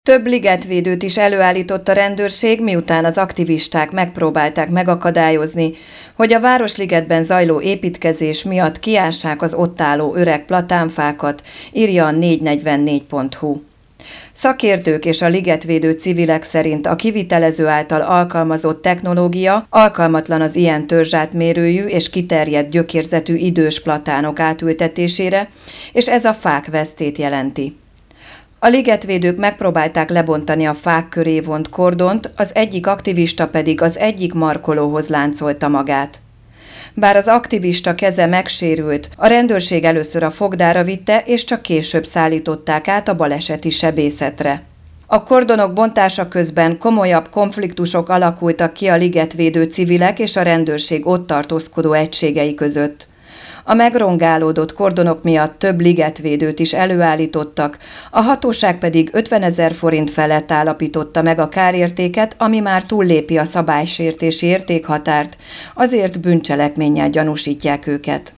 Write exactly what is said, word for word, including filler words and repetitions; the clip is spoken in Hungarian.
Több ligetvédőt is előállított a rendőrség, miután az aktivisták megpróbálták megakadályozni, hogy a Városligetben zajló építkezés miatt kiássák az ott álló öreg platánfákat, írja a négy negyvennégy pont hu. Szakértők és a ligetvédő civilek szerint a kivitelező által alkalmazott technológia alkalmatlan az ilyen törzsátmérőjű és kiterjedt gyökérzetű idős platánok átültetésére, és ez a fák vesztét jelenti. A ligetvédők megpróbálták lebontani a fák köré vont kordont, az egyik aktivista pedig az egyik markolóhoz láncolta magát. Bár az aktivista keze megsérült, a rendőrség először a fogdára vitte, és csak később szállították át a baleseti sebészetre. A kordonok bontása közben komolyabb konfliktusok alakultak ki a ligetvédő civilek és a rendőrség ott tartózkodó egységei között. A megrongálódott kordonok miatt több ligetvédőt is előállítottak, a hatóság pedig ötvenezer forint felett állapította meg a kárértéket, ami már túllépi a szabálysértési értékhatárt, azért bűncselekménnyel gyanúsítják őket.